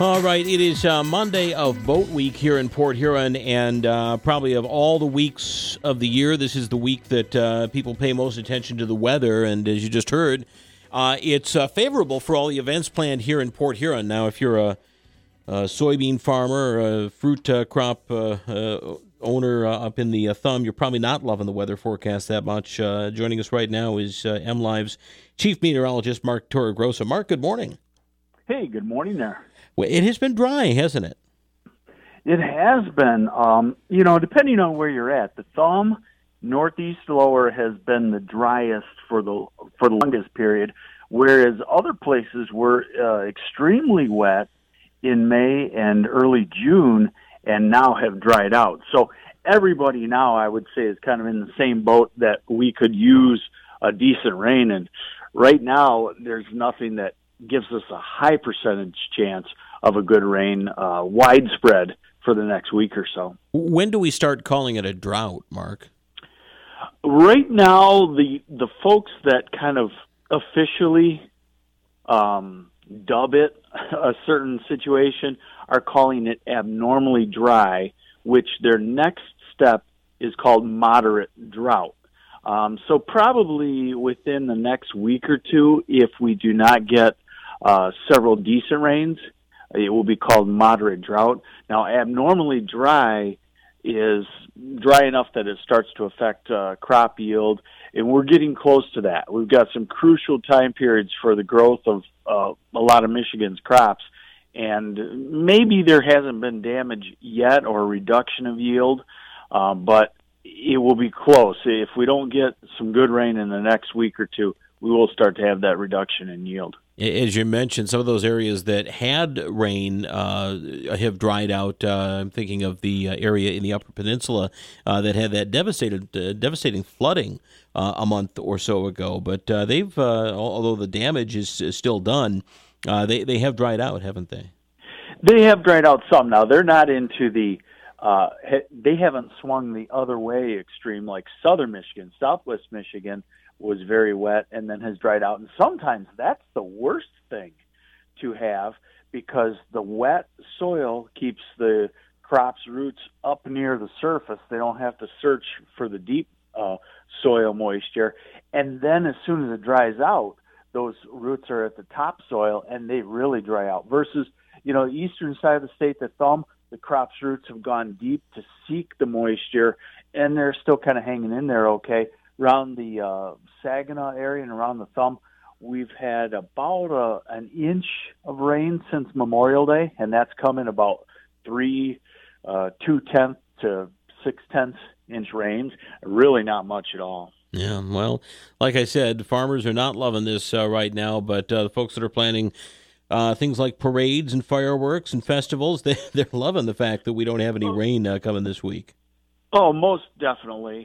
All right, it is Monday of Boat Week here in Port Huron, and probably of all the weeks of the year, this is the week that people pay most attention to the weather, and as you just heard, it's favorable for all the events planned here in Port Huron. Now, if you're a soybean farmer or a fruit crop owner up in the Thumb, you're probably not loving the weather forecast that much. Joining us right now is MLive's Chief Meteorologist, Mark Torregrossa. Mark, good morning. Hey, good morning there. Well, it has been dry, hasn't it? It has been. Depending on where you're at, the Thumb, northeast lower has been the driest for the longest period, whereas other places were extremely wet in May and early June and now have dried out. So everybody now, I would say, is kind of in the same boat that we could use a decent rain. And right now, there's nothing that gives us a high percentage chance of a good rain widespread for the next week or so. When do we start calling it a drought, Mark? Right now, the folks that kind of officially dub it a certain situation are calling it abnormally dry, which their next step is called moderate drought. So probably within the next week or two, if we do not get several decent rains, it will be called moderate drought. Now, abnormally dry is dry enough that it starts to affect crop yield, and we're getting close to that. We've got some crucial time periods for the growth of a lot of Michigan's crops, and maybe there hasn't been damage yet or a reduction of yield, but it will be close. If we don't get some good rain in the next week or two, we will start to have that reduction in yield. As you mentioned, some of those areas that had rain have dried out. I'm thinking of the area in the Upper Peninsula that had that devastating flooding a month or so ago. But they've, although the damage is still done, they have dried out, haven't they? They have dried out some. Now, they're not into the they haven't swung the other way extreme like southern Michigan. Southwest Michigan was very wet and then has dried out. And sometimes that's the worst thing to have because the wet soil keeps the crop's roots up near the surface. They don't have to search for the deep soil moisture. And then as soon as it dries out, those roots are at the topsoil and they really dry out. Versus, the eastern side of the state, the Thumb, the crop's roots have gone deep to seek the moisture and they're still kind of hanging in there okay. Around the Saginaw area and around the Thumb, we've had about an inch of rain since Memorial Day, and that's come in about 2/10 to 6/10 inch rains. Really not much at all. Yeah, well, like I said, farmers are not loving this right now, but the folks that are planning things like parades and fireworks and festivals, they're loving the fact that we don't have any rain coming this week. Oh, most definitely.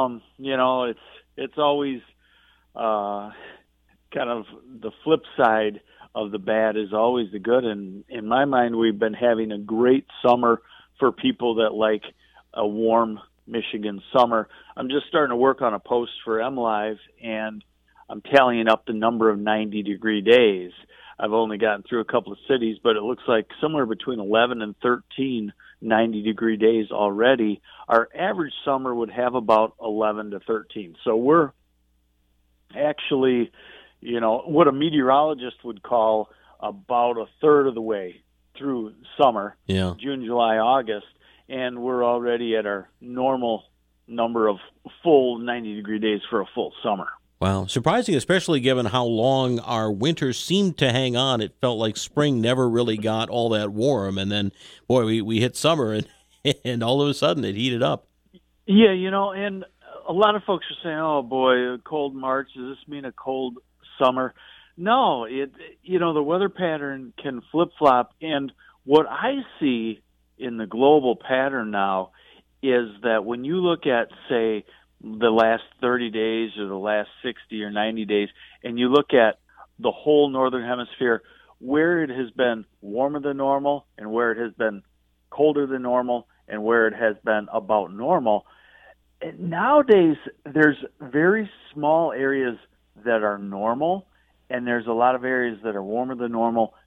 It's always kind of the flip side of the bad is always the good. And in my mind, we've been having a great summer for people that like a warm Michigan summer. I'm just starting to work on a post for MLive, and I'm tallying up the number of 90-degree days. I've only gotten through a couple of cities, but it looks like somewhere between 11 and 13 90-degree days already. Our average summer would have about 11 to 13. So we're actually, what a meteorologist would call about a third of the way through summer, June, July, August, and we're already at our normal number of full 90-degree days for a full summer. Wow, surprising, especially given how long our winters seemed to hang on. It felt like spring never really got all that warm, and then, boy, we hit summer, and all of a sudden it heated up. Yeah, and a lot of folks are saying, oh, boy, a cold March, does this mean a cold summer? No, the weather pattern can flip-flop, and what I see in the global pattern now is that when you look at, say, the last 30 days or the last 60 or 90 days, and you look at the whole northern hemisphere, where it has been warmer than normal and where it has been colder than normal and where it has been about normal, nowadays there's very small areas that are normal, and there's a lot of areas that are warmer than normal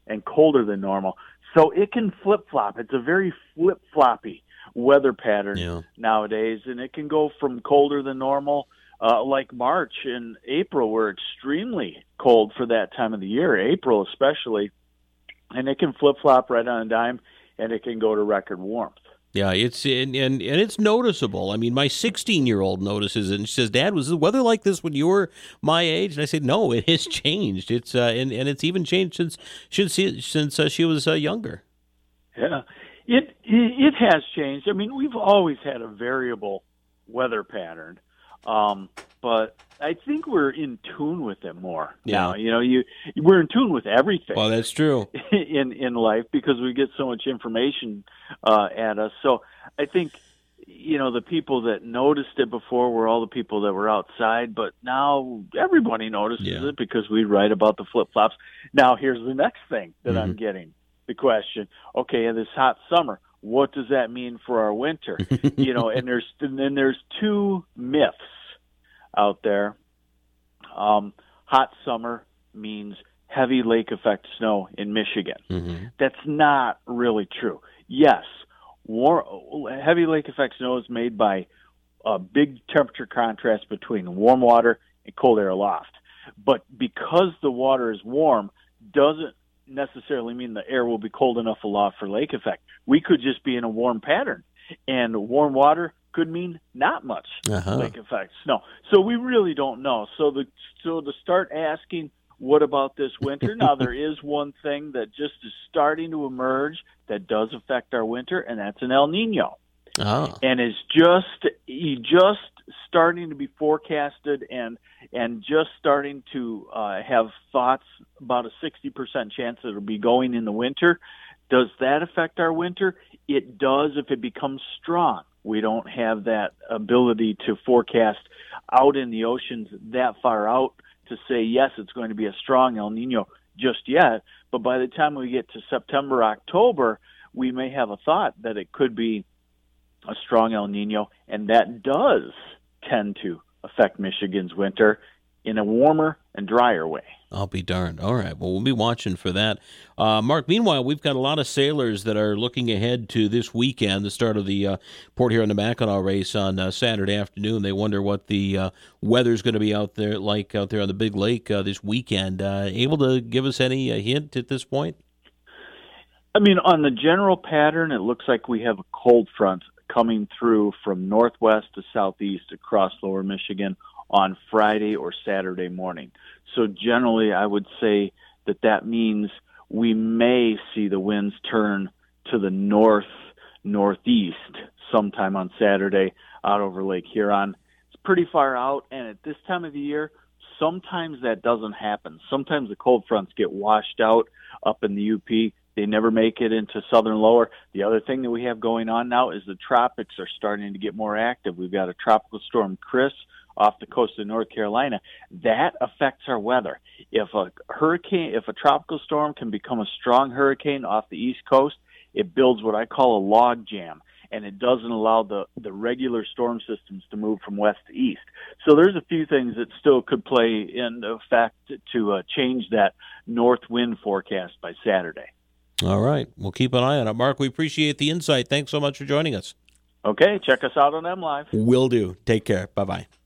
and colder than normal. So it can flip-flop. It's a very flip-floppy weather pattern nowadays, and it can go from colder than normal, like March and April were extremely cold for that time of the year, April especially, and it can flip-flop right on a dime, and it can go to record warmth. Yeah, it's and it's noticeable. I mean, my 16-year-old notices it, and she says, "Dad, was the weather like this when you were my age?" And I said, "No, it has changed. It's and it's even changed since she was younger." Yeah, it has changed. I mean, we've always had a variable weather pattern, but I think we're in tune with it more now. You know, we're in tune with everything. Well, that's true in life because we get so much information at us. So I think, you know, the people that noticed it before were all the people that were outside, but now everybody notices it because we write about the flip-flops. Now, here's the next thing that I'm getting, the question. Okay, this hot summer, what does that mean for our winter? You know, and there's two myths out there. Hot summer means heavy lake effect snow in Michigan. That's not really true. Yes, heavy lake effect snow is made by a big temperature contrast between warm water and cold air aloft. But because the water is warm doesn't necessarily mean the air will be cold enough aloft for lake effect. We could just be in a warm pattern, and warm water could mean not much lake effect snow. So we really don't know. So to start asking, what about this winter? Now, there is one thing that just is starting to emerge that does affect our winter, and that's an El Nino. And it's just starting to be forecasted and just starting to have thoughts about a 60% chance that it'll be going in the winter. Does that affect our winter? It does if it becomes strong. We don't have that ability to forecast out in the oceans that far out to say, yes, it's going to be a strong El Nino just yet. But by the time we get to September, October, we may have a thought that it could be a strong El Nino, and that does tend to affect Michigan's winter in a warmer and drier way. I'll be darned. All right. Well, we'll be watching for that. Mark, meanwhile, we've got a lot of sailors that are looking ahead to this weekend, the start of the Port Huron to Mackinac race on Saturday afternoon. They wonder what the weather's going to be out there on the big lake this weekend. Able to give us any hint at this point? I mean, on the general pattern, it looks like we have a cold front coming through from northwest to southeast across lower Michigan on Friday or Saturday morning. So generally, I would say that means we may see the winds turn to the northeast sometime on Saturday out over Lake Huron. It's pretty far out, and at this time of the year, sometimes that doesn't happen. Sometimes the cold fronts get washed out up in the UP. They never make it into southern lower. The other thing that we have going on now is the tropics are starting to get more active. We've got a tropical storm, Chris, off the coast of North Carolina. That affects our weather. If a tropical storm can become a strong hurricane off the East Coast, it builds what I call a log jam, and it doesn't allow the regular storm systems to move from west to east. So there's a few things that still could play in effect to change that north wind forecast by Saturday. All right. We'll keep an eye on it. Mark, we appreciate the insight. Thanks so much for joining us. Okay. Check us out on MLive. Will do. Take care. Bye-bye.